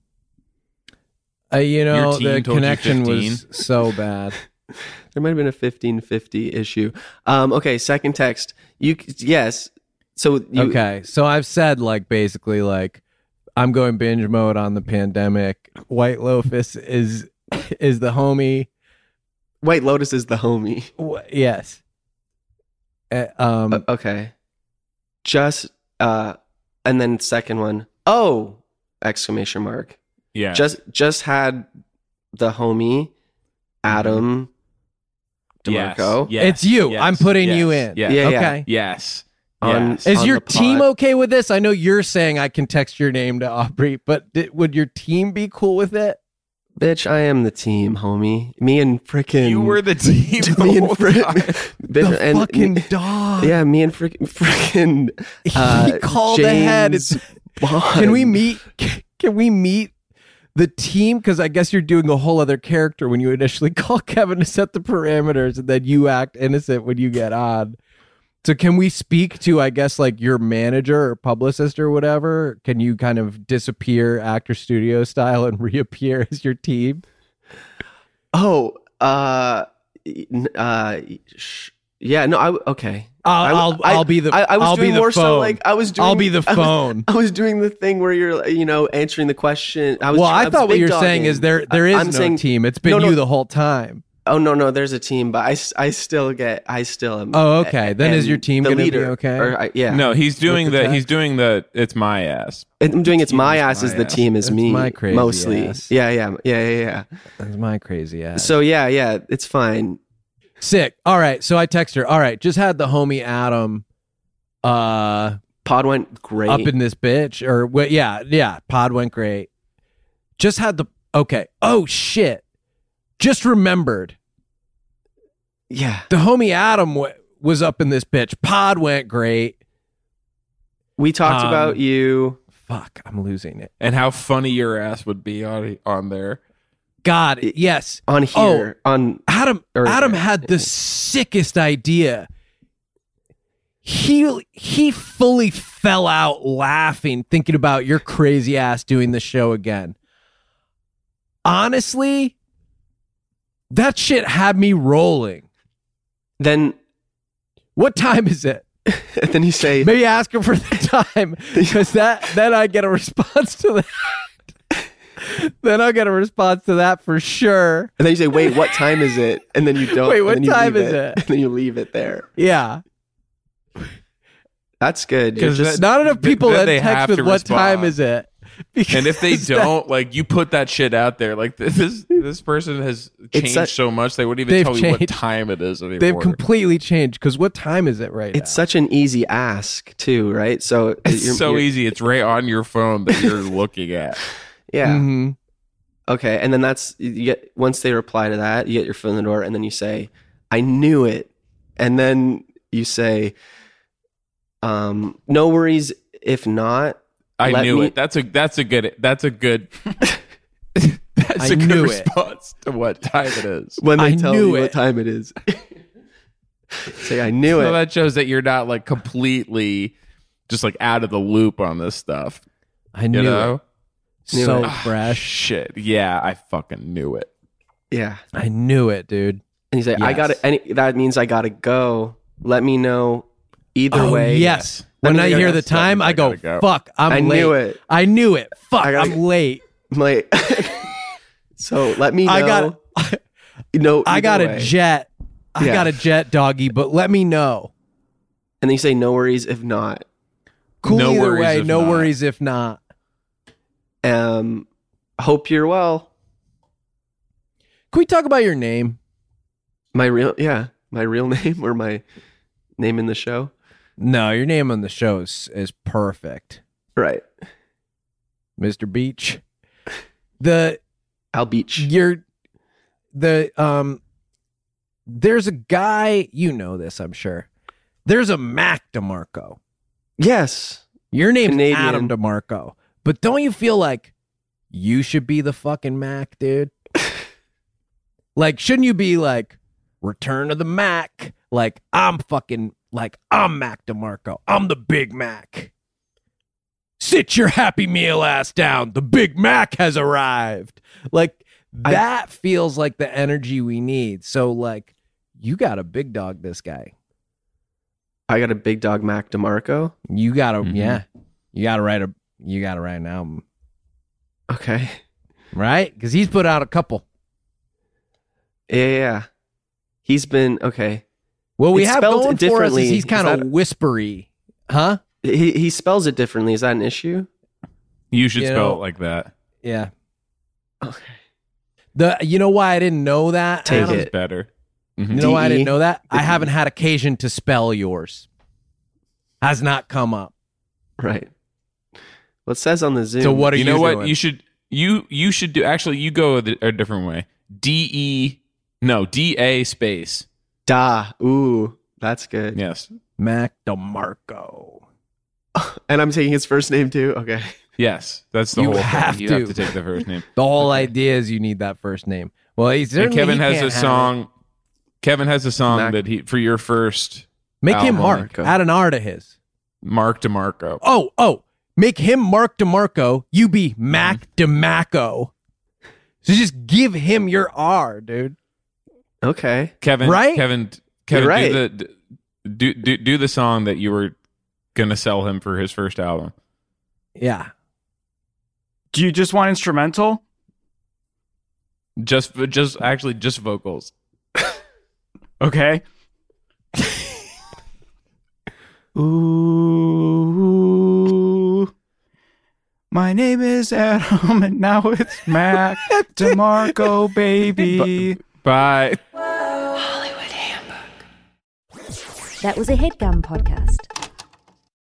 Uh, you know, Your team the told you connection fifteen? was so bad. There might have been a fifteen fifty issue. Um, okay, second text. You yes. So you, Okay, so I've said like basically like I'm going binge mode on the pandemic. White Lotus is is the homie. White Lotus is the homie. W- Yes. Uh, um. Uh, okay. Just uh, and then second one. Oh! Exclamation mark. Yeah. Just just had the homie Adam Yes, DeMarco. yes, It's you. yes, I'm putting yes, you in. Yes. Yeah, yeah. Okay. Yes. On- Yes. Is on your the team pod. okay with this? I know you're saying I can text your name to Aubrey, but di- would your team be cool with it? Bitch, I am the team, homie. Me and frickin' You were the team. the me and whole frick, time. bitch, The and fucking dog. yeah, me and frickin' frickin' uh, he called ahead. James It's, Bond. can we meet? Can we meet the team? Because I guess you're doing a whole other character when you initially call Kevin to set the parameters, and then you act innocent when you get on. So can we speak to, I guess, like your manager or publicist or whatever? Can you kind of disappear actor studio style and reappear as your team? Oh, uh, n- uh, sh- yeah, no, I okay. I'll I- I'll, I- I'll be the I, I was I'll doing be the more phone. so like I was doing. I'll be the I was- phone. I was doing the thing where you're, you know, answering the question. I was. well, I, was thought what big you're dogging. saying is there there is I'm no saying- team. It's been No, no. you the whole time. Oh no, no, there's a team, but I, s- I still get, I still am. Oh, okay. Then is am your team the gonna be leader, okay? Or I, yeah, No, he's doing With the the, he's text? doing the it's my ass. I'm doing it's my Team is ass as my the ass. team is It's me, my crazy mostly. ass. Yeah, yeah, yeah, yeah, yeah. That's my crazy ass. So yeah, yeah, it's fine. Sick. All right. So I text her. All right. Just had the homie Adam uh Pod went great. up in this bitch. Or wh- yeah, yeah. Pod went great. Just had the okay. Oh shit. Just remembered. yeah, The homie Adam w- was up in this bitch. Pod went great. we talked Um, about you. Fuck, I'm losing it. And how funny your ass would be on on there. God, yes. On here, on Adam Or- Adam had the sickest idea. He he fully fell out laughing thinking about your crazy ass doing the show again. Honestly, that shit had me rolling. then What time is it? then you say Maybe ask him for the time because that then I get a response to that. Then I'll get a response to that for sure. and then you say, wait, what time is it? And then you don't. Wait, and what then you time leave is it? And then you leave it there. Yeah. That's good. You're 'Cause just, Not enough people then that they text have with to what time respond. is it. Because And if they that- don't, like you put that shit out there, like this this person has It's changed such- so much they wouldn't even They've tell you what changed. time it is anymore. they've completely changed. Because what time is it right it's now? such an easy ask too, right? So It's you're- so you're- easy. It's right on your phone that you're looking at. Yeah. Mhm. Okay, and then that's you get once they reply to that, you get your foot in the door, and then you say, "I knew it," and then you say, "Um, no worries if not." I Let knew me- it. That's a that's a good that's a good that's I a good knew it. response to what time it is. When they I tell knew you it. what time it is, say, "I knew So it." that shows that you're not like completely just like out of the loop on this stuff. I You knew know? it. So it. fresh. Shit. Yeah, I fucking knew it. Yeah, I knew it, dude. and you say, "I Yes. got to." Any that means I got to go. Let me know either Oh, way. yes. Let When me I know. hear the Yes, that time, means I I go, gotta go. fuck, I'm I late. knew it. I knew it. Fuck, I gotta- I'm late. I'm like, so let me know. I got you know, I got either a way. jet. I Yeah. got a jet, doggy, but let me know. And then you say, "No worries if not." Cool No either worries way. if No not. worries if not. Um, hope you're well. Can we talk about your name? My real, yeah. my real name or my name in the show? No, your name on the show is, is perfect. Right. Mister Beach. The Al Beach. You're the um there's a guy, you know this, I'm sure. There's a Mac DeMarco. Yes. Your name's Canadian. Adam DeMarco. But don't you feel like you should be the fucking Mac, dude? Like, shouldn't you be like, Return of the Mac? Like, I'm fucking, like, I'm Mac DeMarco. I'm the Big Mac. Sit your Happy Meal ass down. The Big Mac has arrived. Like, that I, feels like the energy we need. So, like, you got to big dog this guy. I got a big dog Mac DeMarco. You got to, mm-hmm. yeah. You got to write a, you got to write an album. Okay. Right? Because he's put out a couple. Yeah, yeah. He's been, okay. What we it's have going for us is he's kind of that, whispery. Huh? He he spells it differently. Is that an issue? You should you spell know, it like that. Yeah. Okay. The You know why I didn't know that? Take Adam? it. better. Mm-hmm. You know why I didn't know that? I haven't had occasion to spell yours. Has not come up. Right. Well, it says on the Zoom. So what are you you know what doing? you should you you should do? Actually, you go a, a different way. D E no D A space. Da. Ooh, that's good. Yes. Mac DeMarco. And I'm taking his first name too. Okay. Yes, that's the You whole have thing. You to. have to take the first name. The whole idea is you need that first name. Well, he's And Kevin he has can't a have song. it. Kevin has a song Mac- that he for your first. Make him album, Mark. Add an R to his. Mark DeMarco. Oh, oh. Make him Mark DeMarco. You be Mac DeMaco. So just give him your R, dude. Okay. Kevin, Right? Kevin, Kevin, You're right. do the do, do do the song that you were gonna sell him for his first album. Yeah. Do you just want instrumental? Just, just actually, just vocals. Okay. Ooh, my name is Adam, and now it's Mac DeMarco, baby. Bye. That was a HeadGum podcast.